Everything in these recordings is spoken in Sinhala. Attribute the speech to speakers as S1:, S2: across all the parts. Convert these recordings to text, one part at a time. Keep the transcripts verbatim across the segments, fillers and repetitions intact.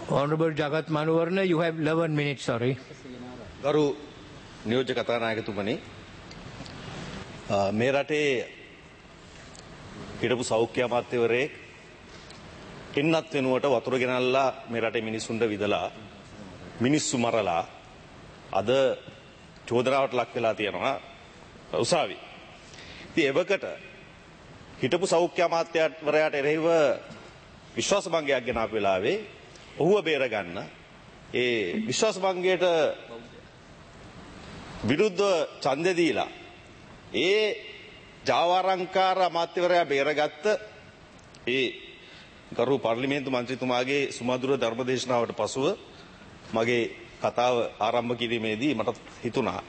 S1: Honorable Jagat Manuwarna, you have eleven minutes, sorry.
S2: ගරු නියෝජ්‍ය කතානායකතුමනි, මේ රටේ හිටපු සෞඛ්‍ය අමාත්‍යවරයෙක් එන්නත් වෙනුවට වතුර ගෙනල්ලා මේ රටේ මිනිස්සුන්ට විදලා මිනිස්සු මරලා අද චෝදනාවට ලක් වෙලා තියෙනවා උසාවි. ඉතින් එවකට හිටපු සෞඛ්‍ය අමාත්‍යවරයාට එරෙහිව විශ්වාස භංගයක් ගෙන ආපු වෙලාවේ ඔහුව බේරගන්න ඒ විශ්වාස භංගයට විරුද්ධ ඡන්දය දීලා ඒ ජාවාරංකාර අමාත්‍යවරයා බේරගත්ත ඒ ගරු පාර්ලිමේන්තු මන්ත්‍රීතුමාගේ සුමధుර ධර්මදේශනාවට පසුව මගේ කතාව ආරම්භ කිරීමේදී මට හිතුණා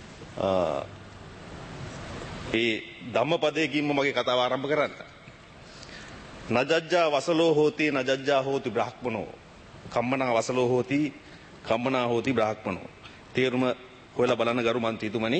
S2: ඒ ධම්මපදයකින්ම මගේ කතාව ආරම්භ කරන්න. නජජ්ජා වසලෝ හෝති නජජ්ජා හෝති බ්‍රාහ්මනෝ කම්මනා වසලෝ හෝති කම්මනා හෝති බ්‍රාහ්මනෝ. තේරුම හොයලා බලන්න ගරු මන්ත්‍රීතුමනි,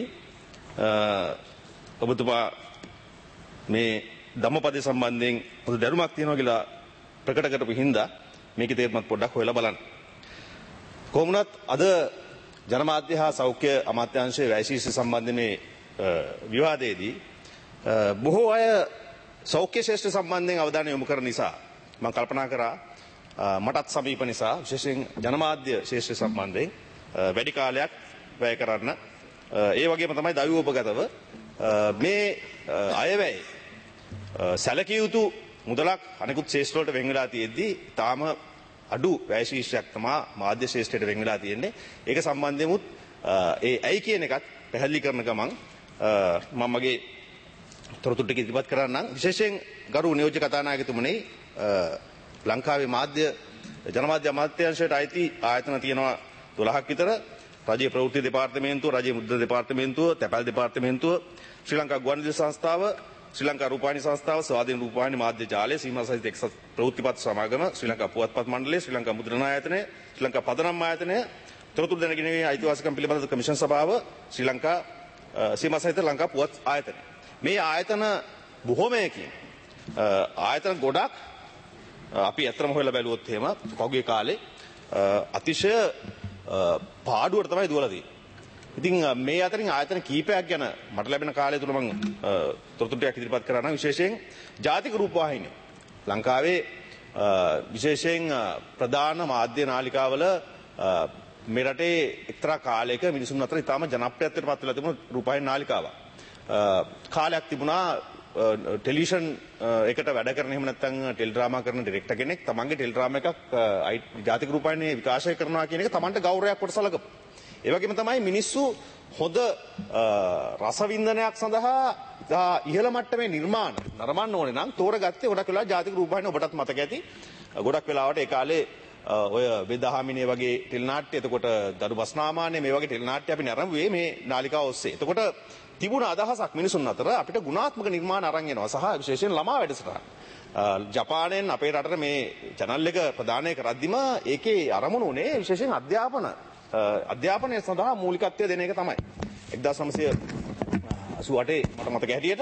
S2: ඔබතුමා මේ ධම්මපදයේ සම්බන්ධයෙන් පොදු දැනුමක් තියෙනවා කියලා ප්‍රකට කරපු හින්දා මේකේ තේරුමත් පොඩ්ඩක් හොයලා බලන්න. කොහොමුණත් අද ජනමාධ්‍ය හා සෞඛ්‍ය අමාත්‍යාංශයේ වැයිසීසි සම්බන්ධ මේ විවාදයේදී බොහෝ අය සෞඛ්‍ය ශේෂ්ඨ සම්බන්ධයෙන් අවධානය යොමු කරන නිසා මම කල්පනා කරා මටත් සමීප නිසා විශේෂයෙන් ජනමාධ්‍ය ශේෂ්ඨ සම්බන්ධයෙන් වැඩි කාලයක් වැය කරන්න, ඒ වගේම තමයි දෛවෝපගතව මේ අයවැය සැලකිය යුතු මුදලක් අනෙකුත් ශේෂ්ඨ වලට වෙන් වෙලා තියෙද්දී තාම අඩු වැය ශීර්ෂයක් තමයි මාධ්‍ය ශේෂ්ඨයට වෙන් වෙලා තියෙන්නේ. ඒක සම්බන්ධෙමුත් ඒ ඇයි කියන එකත් පැහැදිලි කරන ගමන් මම මගේ තොරතුරු ටික ඉදිරිපත් කරන්නම්. විශේෂයෙන් ගරු නියෝජ්‍ය කතානායකතුමනි, ලංකාවේ මාධ්‍ය ජනමාධ්‍ය අමාත්‍යාංශයට අයිති ආයතන තියෙනවා දොළහක් විතර. රජයේ ප්‍රවෘත්ති දෙපාර්තමේන්තුව, රජයේ මුද්‍රණ දෙපාර්තමේන්තුව, තැපැල් දෙපාර්තමේන්තුව, ශ්‍රී ලංකා ගුවන්විදුලි සංස්ථාව, ශ්‍රී ලංකා රූපවාහිනී සංස්ථාව, ස්වාධීන රූපවාහිනී මාධ්‍ය ජාලය, සීමා සහිත එක්සත් ප්‍රවෘත්තිපත් සමාගම, ශ්‍රී ලංකා පුවත්පත් මණ්ඩලය, ශ්‍රී ලංකා මුද්‍රණ ආයතනය, ශ්‍රී ලංකා පදනම් ආයතනය, තොරතුරු දැනගැනීමේ අයිතිවාසිකම් පිළිබඳ කමිෂන් සභාව, ශ්‍රී ලංකා සීමා සහිත ලංකා පුවත් ආයතනය. මේ ආයතන බොහෝමයකින් ආයතන ගොඩක් අපි ඇත්තම හොයලා බැලුවොත් එහෙම කවුගේ කාලේ අතිශය පාඩුවට තමයි දුවලා තියෙන්නේ. ඉතින් මේ අතරින් ආයතන කීපයක් ගැන මට ලැබෙන කාලය තුල මම තොරතුරු ටිකක් ඉදිරිපත් කරා නම් විශේෂයෙන් ජාතික රූපවාහිනිය ලංකාවේ විශේෂයෙන් ප්‍රධාන මාධ්‍ය නාලිකාවල මේ රටේ එක්තරා කාලයක මිනිසුන් අතර ඉතාම ජනප්‍රියත්වයට පත් වෙලා තිබුණු රූපවාහිනී නාලිකාවක්. කාලයක් තිබුණා ටෙලිවිෂන් එකට වැඩ කරන එහෙම නැත්නම් ටෙලිඩ්‍රාමා කරන ඩිරෙක්ටර් කෙනෙක් තමන්ගේ ටෙලිඩ්‍රාමා එකක් ජාතික රූපවාහිනියේ විකාශය කරනවා කියන එක තමන්ට ගෞරවයක් කොට සලකපු. ඒ වගේම තමයි මිනිස්සු හොඳ රසවින්දනයක් සඳහා ඉහළ මට්ටමේ නිර්මාණ නරඹන්න ඕනේ නම් තෝරගත්තේ ගොඩක් වෙලා ජාතික රූපවාහිනිය. ඔබටත් මතක ඇති ගොඩක් වෙලාවට ඒ කාලේ ඔය වෙදහාමිනේ වගේ ටෙලි නාට්‍ය, එතකොට දරු බස්නාමානේ මේ වගේ ටෙලි නාට්‍ය අපි නරඹුවේ මේ නාලිකාව ඔස්සේ. එතකොට තිබුණ අදහසක් මිනිසුන් අතර අපිට ගුණාත්මක නිර්මාණ අරන් එනවා, සහ විශේෂයෙන් ළමා වැඩසටහන්. ජපානයෙන් අපේ රටට මේ channel එක ප්‍රදානය කරද්දිම ඒකේ අරමුණ උනේ විශේෂයෙන් අධ්‍යාපන අධ්‍යාපනය සඳහා මූලිකත්වය දෙන එක තමයි. එක්දාස් නවසිය අසූ අටේ මට මතක හැටියට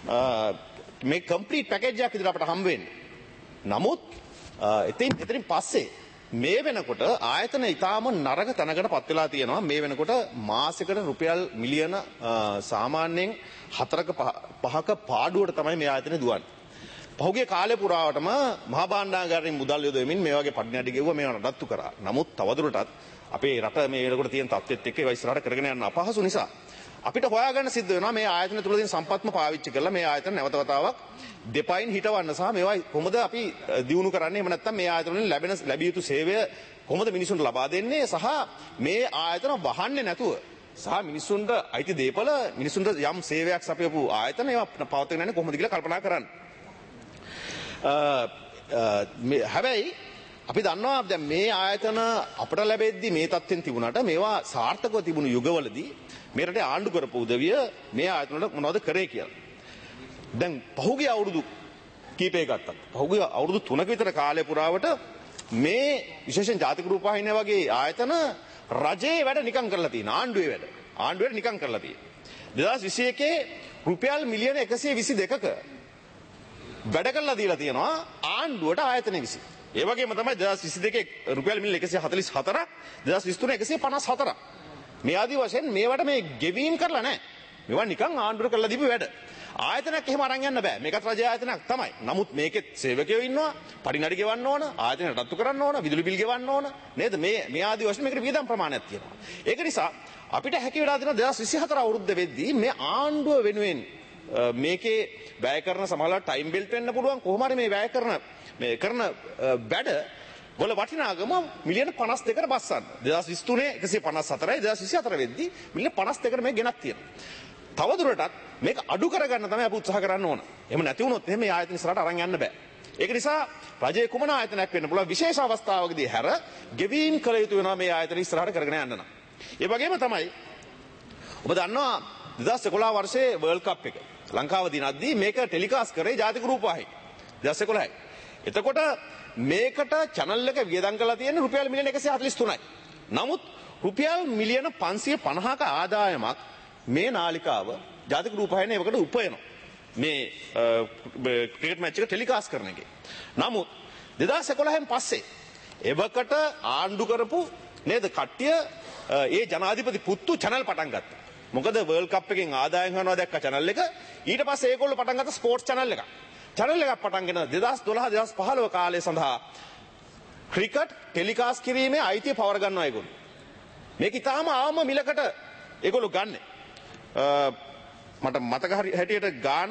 S2: මේ කම්ප්ලීට් පැකේජ් එකක් විදිහට අපට හම්බ වෙන්නේ. නමුත් එතින් එතනින් පස්සේ මේ වෙනකොට ආයතන ඉතාම නරක තැනකට පත් වෙලා තියෙනවා. මේ වෙනකොට මාසෙකට රුපියල් මිලියන සාමාන්‍යයෙන් හතරක පහක පාඩුවට තමයි මේ ආයතනේ දුවන්නේ. පහුගිය කාලේ පුරාවටම මහා භාණ්ඩාගාරයෙන් මුදල් යොදවමින් මේ වගේ පඩිනඩි ගෙවුවා, මේවා නඩත්තු කරා. නමුත් තවදුරටත් අපේ රට මේ වෙනකොට තියෙන තත්ත්වෙත් එක්ක ඒවා ඉස්සරහට කරගෙන යන්න අපහසු නිසා අපිට හොයාගන්න සිද්ධ වෙනවා මේ ආයතන තුල තියෙන සම්පත්ම පාවිච්චි කරලා මේ ආයතන නැවත වතාවක් දෙපයින් හිටවන්න, සහ මේවා කොහොමද අපි දියුණු කරන්නේ, එහෙම නැත්නම් මේ ආයතන වලින් ලැබෙන ලැබිය යුතු සේවය කොහොමද මිනිසුන්ට ලබා දෙන්නේ, සහ මේ ආයතන වහන්නේ නැතුව සහ මිනිසුන්ට අයිති දේපල මිනිසුන්ට යම් සේවයක් සපයපු ආයතන ඒවා පවත්වාගෙන යන්නේ කොහොමද කියලා කල්පනා කරන්න. හැබැයි අපි දන්නවා දැන් මේ ආයතන අපට ලැබෙද්දි මේ තත්ත්වෙන් තිබුණාට මේවා සාර්ථකව තිබුණු යුගවලදී මේ රටේ ආණ්ඩු කරපු උදවිය මේ ආයතන වල මොනවද කරේ කියලා. දැන් පහුගිය අවුරුදු කීපය ගත්තත් පහුගිය අවුරුදු තුනක විතර කාලය පුරාවට මේ විශේෂයෙන් ජාතික රූපවාහිනිය වගේ ආයතන රජයේ වැඩ නිකන් කරලා තියෙන, ආණ්ඩුවේ වැඩ ආණ්ඩුවේ නිකන් කරලා තියෙන. දෙදාස් විසි එකේ රුපියල් මිලියන එකසිය විසි දෙකක වැඩ කරලා දීලා තියෙනවා ආණ්ඩුවට ආයතන විසින්. ඒ වගේම තමයි දෙදාස් විසි දෙකේ රුපියල් මිලියන එකසිය හතළිස් හතරක් දෙදාස් විසි තුනේ එකසිය පනස් හතරක්. මේ ආදී වශයෙන් මේවට මේ ගෙවීම් කරලා නැහැ. මේවා නිකන් ආණ්ඩුවට කරලා දීපු වැඩ. ආයතනයක් එහෙම අරන් යන්න බෑ. මේකත් රජ ආයතනයක් තමයි. නමුත් මේකෙත් සේවකයෝ ඉන්නවා. පරිණඩි ගෙවන්න ඕන, ආයතන රට්ටු කරන්න ඕන, විදුලි බිල් ගෙවන්න ඕන. නේද? මේ මේ ආදී වශයෙන් මේකට වියදම් ප්‍රමාණයක් තියෙනවා. ඒක නිසා අපිට හැකි වෙලා දෙන දෙදාස් විසි හතර අවුරුද්ද වෙද්දී මේ ආණ්ඩුව වෙනුවෙන් මේකේ වැය කරන සමහරවල් ටයිම් බෙල්ට් වෙන්න පුළුවන්. කොහොම හරි මේ වැය කරන මේ කරන වැඩ වල වටිනාකම මිලියන පනස් දෙකකට බස්සන්න. දෙදාස් විසි තුනේ එකසිය පනස් හතරයි දෙදාස් විසි හතර වෙද්දී මිලියන පනස් දෙකකට මේ ගෙනත් තියෙනවා. තවදුරටත් මේක අඩු කරගන්න තමයි අපි උත්සාහ කරන්න ඕන. එහෙම නැති වුණොත් එහෙම මේ ආයතන ඉස්සරහට අරන් යන්න බෑ. ඒක නිසා රජයේ කුමන ආයතනයක් වෙන්න පුළුවන් විශේෂ අවස්ථාවකදී හැර ගෙවීම් කළ යුතු වෙනවා මේ ආයතන ඉස්සරහට කරගෙන යන්න නම්. ඒ වගේම තමයි ඔබ දන්නවා දෙදාස් එකොළහ වර්ෂයේ වර්ල්ඩ් කප් එක ලංකාව දිනද්දී මේක ටෙලිකාස්ට් කරේ ජාතික රූපවාහිනිය. දෙදාස් එකොළහයි. එතකොට මේකට channel එක වියදම් කරලා තියෙන්නේ රුපියල් මිලියන එකසිය හතළිස් තුනයි. නමුත් රුපියල් මිලියන පන්සිය පනහක ආදායමක් මේ නාලිකාව ජාතික රූපවාහිනිය ඒකට උපයනවා. මේ ක්‍රිකට් මැච් එක ටෙලිකාස්ට් කරන එකේ. නමුත් දෙදාස් එකොළහෙන් පස්සේ එවකට ආණ්ඩු කරපු නේද කට්ටිය ඒ ජනාධිපති පුත්තු channel පටන් ගත්තා. මොකද වර්ල්ඩ් කප් එකෙන් ආදායම් කරනවා දැක්ක channel එක. ඊට පස්සේ ඒගොල්ලෝ පටන් ගත්ත ස්පෝර්ට්ස් channel එකක්. channel එකක් පටන්ගෙන දෙදාස් දොළහ දෙදාස් පහළොව කාලය සඳහා ක්‍රිකට් ටෙලිකාස්ට් කිරීමේ අයිතිය පවර ගන්නවා ඒගොල්ලෝ. මේක ඉතාලම ආම මිලකට ඒගොල්ලෝ ගන්න. මට මතක හැටියට ගාන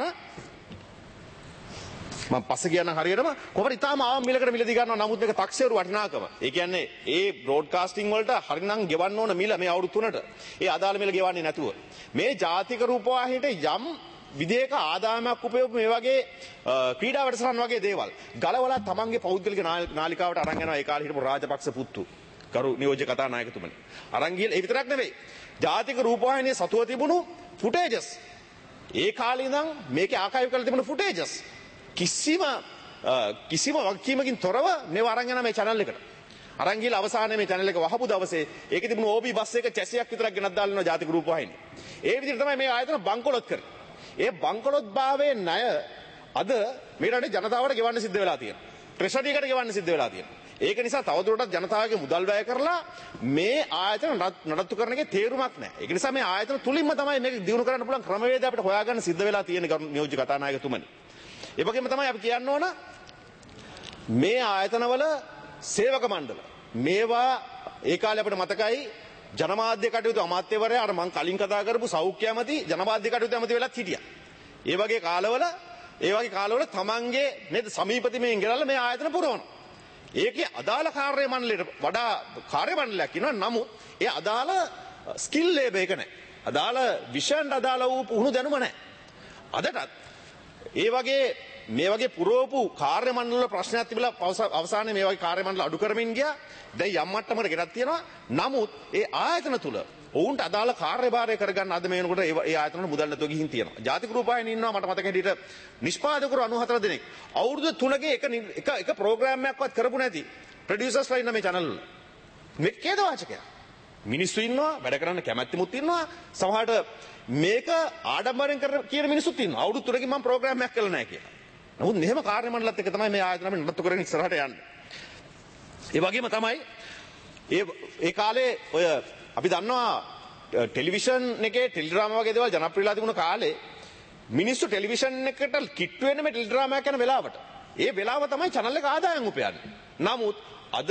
S2: මම පස්සේ කියන හරියටම කොහොමද ඉතාලම ආම මිලකට මිලදී ගන්නවා. නමුත් මේක තක්සේරු වටිනාකම. ඒ කියන්නේ ඒ බ්‍රෝඩ්කාස්ටිං වලට හරිනම් ගෙවන්න ඕන මිල මේ අවුරුදු තුනට ඒ අදාළ මිල ගෙවන්නේ නැතුව මේ ජාතික රූපවාහිනියට යම් විදේක ආදායමක් උපයෝග මේ වගේ ක්‍රීඩා වැඩසටහන් වගේ දේවල් ගලවලා තමන්ගේ පෞද්ගලික නාලිකාවට අරන් යනවා. ඒ කාලේ හිටපු රාජපක්ෂ පුත්තු කරු නියෝජ්‍ය කතානායකතුමනි අරන් ගිහලා ඒ විතරක් නෙවෙයි ජාතික රූපවාහිනිය සතුව තිබුණු ෆුටේජස් ඒ කාලේ ඉඳන් මේකේ ආකයිව් කරලා තිබුණු ෆුටේජස් කිසිම කිසිම වගකීමකින් තොරව මේව අරන් යනවා මේ channel එකට. අරන් ගිහලා අවසානයේ මේ channel එක වහපු දවසේ ඒකේ තිබුණු ඕබී බස් එක චැසියක් විතරක් ගෙනත් දාලා ඉන්නවා ජාතික රූපවාහිනිය. ඒ විදිහට තමයි මේ ආයතන බංකොලොත් කරේ. ඒ බංකොලොත් භාවයේ ණය අද මේ රටේ ජනතාවට ගෙවන්න සිද්ධ වෙලා තියෙනවා. ට්‍රෙෂරි එකට ගෙවන්න සිද්ධ වෙලා තියෙනවා. ඒක නිසා තවදුරටත් ජනතාවගේ මුදල් වැය කරලා මේ ආයතන නඩත්තු කරන එකේ තේරුමක් නැහැ. ඒක නිසා මේ ආයතන තුලින්ම තමයි මේක දිනු කරන්න පුළුවන් ක්‍රමවේද අපිට හොයාගන්න සිද්ධ වෙලා තියෙන නියෝජ්‍ය කතානායකතුමනි. ඒ වගේම තමයි අපි කියන්න ඕන මේ ආයතනවල සේවක මණ්ඩල මේවා ඒ කාලේ අපිට මතකයි ජනමාධ්‍ය කටයුතු අමාත්‍යවරයා අර මං කලින් කතා කරපු සෞඛ්‍ය ඇමති ජනමාධ්‍ය කටයුතු ඇමති වෙලත් හිටියා. ඒ වගේ කාලවල ඒ වගේ කාලවල තමන්ගේ නේද සමීපතිමයෙන් ගෙනල්ලා මේ ආයතන පුරවනවා. ඒකේ අදාළ කාර්ය මණ්ඩලයට වඩා කාර්ය මණ්ඩලයක් ඉන්නවා. නමුත් ඒ අදාළ ස්කිල් ලේබල් එක නැහැ. අදාළ විෂයන්ට අදාළ වූ පුහුණු දැනුම නැහැ. අදටත් ඒ වගේ මේ වගේ පුරවපු කාර්ය මණ්ඩල වල ප්‍රශ්නයක් තිබිලා අවසානයේ මේ වගේ කාර්ය මණ්ඩල අඩු කරමින් ගියා. දැන් යම් මට්ටමකට ගෙනත් තියෙනවා. නමුත් ඒ ආයතන තුල ඔවුන්ට අදාළ කාර්යභාරය කරගන්න අද මේ වෙනකොට ඒ ආයතන වල මුදල් නැතුව ගිහින් තියෙනවා. ජාතික රූපවාහිනිය ඉන්නවා මට මතක හැටියට නිෂ්පාදකවරු අනූහතර දෙනෙක්. අවුරුදු තුනකේ එක එක එක ප්‍රෝග්‍රෑම් එකක්වත් කරපු නැති ප්‍රොඩියුසර්ස්ලා ඉන්න මේ channel වල. මේක කේද වාචකයක්. මිනිස්සු ඉන්නවා වැඩ කරන්න කැමැත්තෙමුත් ඉන්නවා. සමහරට මේක ආඩම්බරෙන් කරන කියන මිනිස්සුත් ඉන්නවා. අවුරුදු තුනකින් මම ප්‍රෝග්‍රෑම් එකක් කළා නැහැ කියලා. නමුත් මෙහෙම කාර්ය මණ්ඩලත් එක තමයි මේ ආයතන අපි නඩත්තු කරගෙන ඉස්සරහට යන්නේ. ඒ වගේම තමයි ඒ ඒ කාලේ ඔය අපි දන්නවා ටෙලිවිෂන් එකේ ටෙලිඩ්‍රාමා වගේ දේවල් ජනප්‍රියලා තිබුණ කාලේ මිනිස්සු ටෙලිවිෂන් එකට කිට්ටු වෙන්නේ මේ ටෙලිඩ්‍රාමා කරන වෙලාවට. ඒ වෙලාව තමයි channel එක ආදායම් උපයන්නේ. නමුත් අද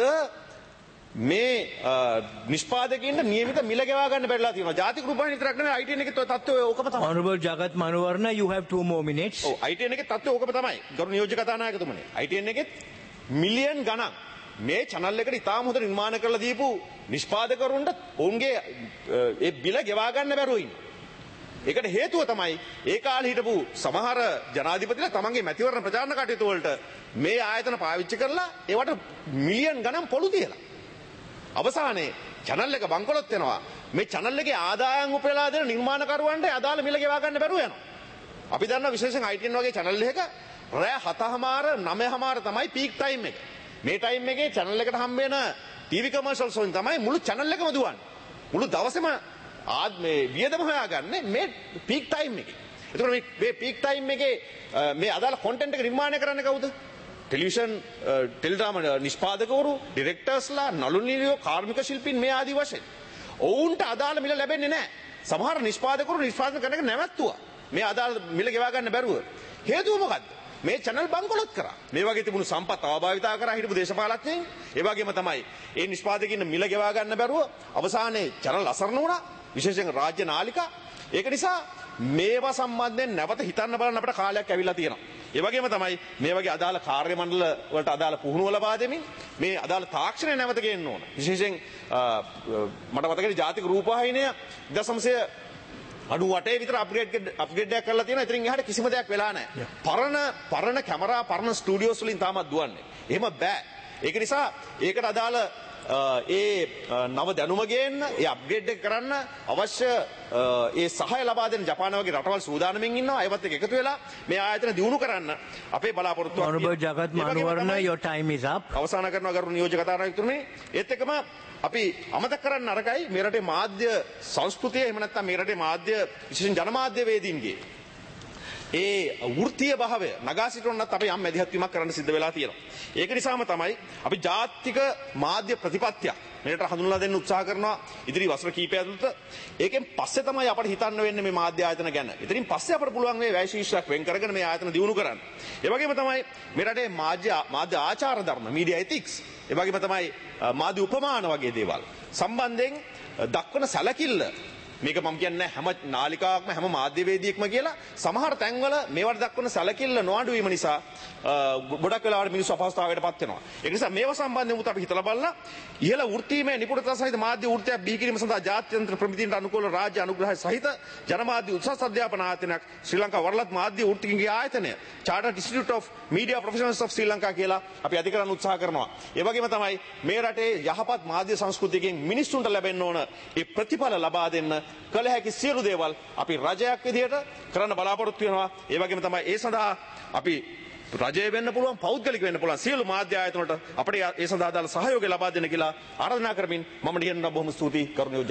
S2: මේ නිෂ්පාදකයින්ට නියමිත මිල ගෙවා ගන්න බැරිලා තියෙනවා. ජාතික රූපවාහිනිය විතරක් නෙවෙයි I T N එකේ තත්ත්වය ඕකම තමයි.
S1: Honorable Jagat Manuwarna, you have two more minutes.
S2: ඔව් I T N එකේ තත්ත්වය ඕකම තමයි. ගරු නියෝජ්‍ය කතානායකතුමනි. I T N එකේ මිලියන් ගණන් මේ channel එකට ඉතාම හොඳ නිර්මාණ කරලා දීපු නිෂ්පාදකවරුන්ට ඔවුන්ගේ ඒ බිල ගෙවා ගන්න බැරුව ඉන්නේ. ඒකට හේතුව තමයි ඒ කාලේ හිටපු සමහර ජනාධිපතිලා තමන්ගේ මැතිවරණ ප්‍රචාරණ කටයුතු වලට මේ ආයතන පාවිච්චි කරලා ඒවට මිලියන් ගණන් පොළු තියලා. අවසානයේ channel එක බංකොලොත් වෙනවා. මේ channel එකේ ආදායම් උපයලා දෙන නිර්මාණකරුවන්ට අදාළ මිල ගෙවා ගන්න බැරුව යනවා. අපි දන්නවා විශේෂයෙන් I T N වගේ channel එකක රෑ හතමාර නවමාර තමයි peak time එක. මේ time එකේ channel එකට හම්බ වෙන T V commercials වලින් තමයි මුළු channel එකම දුවන්නේ. මුළු දවසේම ආත් මේ වියදම හොයාගන්නේ මේ peak time එකේ. ඒතකොට මේ මේ peak time එකේ මේ අදාළ content එක නිර්මාණය කරන්නේ කවුද? ටෙලිවිෂන් ටෙලිඩ්‍රාමා නිෂ්පාදකවරු ඩිරෙක්ටර්ස්ලා නළු නිළියෝ කාර්මික ශිල්පීන් මේ ආදි වශයෙන් ඔවුන්ට අදාළ මිල ලැබෙන්නේ නැහැ. සමහර නිෂ්පාදකවරු නිෂ්පාදනය කරන එක නැවැත්තුවා. මේ අදාළ මිල ගෙවා ගන්න බැරුව. හේතුව මොකද්ද? මේ channel බංකොලොත් කරා. මේ වගේ තිබුණු සම්පත් අවභාවිතා කරා හිටපු දේශපාලඥයින්. ඒ වගේම තමයි ඒ නිෂ්පාදකින් මිල ගෙවා ගන්න බැරුව අවසානයේ channel අසරණ වුණා. විශේෂයෙන් රාජ්‍ය නාලිකා. ඒක නිසා මේවා සම්බන්ධයෙන් නැවත හිතන්න බලන්න අපිට කාලයක් ඇවිල්ලා තියෙනවා. ඒ වගේම තමයි මේ වගේ අදාළ කාර්ය මණ්ඩල වලට අදාළ පුහුණුව ලබා දෙමින් මේ අදාළ තාක්ෂණය නැවත ගේන්න ඕන. විශේෂයෙන් මට මතකයි ජාතික රූපවාහිනිය දශමසය අනූඅටේ විතර අප්ග්‍රේඩ් අප්ග්‍රේඩ් එකක් කරලා තියෙනවා. ඉතින් එහාට කිසිම දෙයක් වෙලා නැහැ. පරණ පරණ කැමරා පරණ ස්ටුඩියෝස් වලින් තාමත් දුවන්නේ. එහෙම බෑ. ඒක නිසා ඒකට අදාළ ඒ නව දැනුම ගේන්න, ඒ අප්ග්‍රේඩ් එක කරන්න අවශ්‍ය ඒ සහාය ලබා දෙන ජපාන වගේ රටවල් සූදානම්ෙන් ඉන්නවා. ඒවත් එක්ක එකතු වෙලා මේ ආයතන දියුණු කරන්න අපේ බලාපොරොත්තුවක් තියෙනවා.
S1: Honorable Jagat Manuwarna, your time is up.
S2: අවසන් කරනවා ගරු නියෝජක කතානායකතුමනි. ඒත් එක්කම අපි අමතක කරන්න අරගයි මේ රටේ මාධ්‍ය සංස්කෘතිය එහෙම නැත්නම් මේ රටේ මාධ්‍ය විශේෂයෙන් ජනමාධ්‍ය වේදීන්ගේ ඒ වෘත්තීය භාවය නගා සිටුණත් අපි යම් මැදිහත් වීමක් කරන්න සිද්ධ වෙලා තියෙනවා. ඒක නිසාම තමයි අපි ජාතික මාධ්‍ය ප්‍රතිපත්තියක් මේකට හඳුන්වලා දෙන්න උත්සාහ කරනවා ඉදිරි වසර කිහිපය ඇතුළත. ඒකෙන් පස්සේ තමයි අපට හිතන්න වෙන්නේ මේ මාධ්‍ය ආයතන ගැන. ඉතින් පස්සේ අපට පුළුවන් මේ වැය ශීර්ෂයක් වෙන් කරගෙන මේ ආයතන දියුණු කරන්න. ඒ වගේම තමයි මේ රටේ මාධ්‍ය මාධ්‍ය ආචාර ධර්ම මීඩියා එතික්ස් ඒ වගේම තමයි මාධ්‍ය උපමාන වගේ දේවල් සම්බන්ධයෙන් දක්වන සැලකිල්ල මේක මම කියන්නේ හැම නාලිකාවක්ම හැම මාධ්‍යවේදියෙක්ම කියලා සමහර තැන්වල මේවට දක්වන සැලකිල්ල නොඅඩු වීම නිසා ගොඩක් වෙලාවට මිනිස්සු අපහසුතාවයට පත් වෙනවා. ඒ නිසා මේව සම්බන්ධයෙන් උත් අපි හිතලා බලලා ඉහළ වෘත්තීයමය නිපුණතා සහිත මාධ්‍ය වෘත්තයක් බිහි කිරීම සඳහා ජාත්‍යන්තර ප්‍රමිතීන්ට අනුකූල රාජ්‍ය අනුග්‍රහය සහිත ජනමාධ්‍ය උසස් අධ්‍යාපන ආයතනයක් ශ්‍රී ලංකා වරලත් මාධ්‍ය වෘත්තිකගේ ආයතනය Chartered Institute of Media Professionals of Sri Lanka කියලා අපි අධි කරන්න උත්සාහ කරනවා. ඒ වගේම තමයි මේ රටේ යහපත් මාධ්‍ය සංස්කෘතියකින් මිනිස්සුන්ට ලැබෙන්න ඕන ඒ ප්‍රතිඵල ලබා දෙන්න කළ හැකි සියලු දේවල් අපි රජයක් විදිහට කරන්න බලාපොරොත්තු වෙනවා. ඒ වගේම තමයි ඒ සඳහා අපි රජය වෙන්න පුළුවන් පෞද්ගලික වෙන්න පුළුවන් සියලු මාධ්‍ය ආයතන වලට අපිට ඒ සඳහා දාලා සහයෝගය ලබා දෙන්න කියලා ආරාධනා කරමින් මම නියන්න බොහොම ස්තුතියි කරුණියෝජ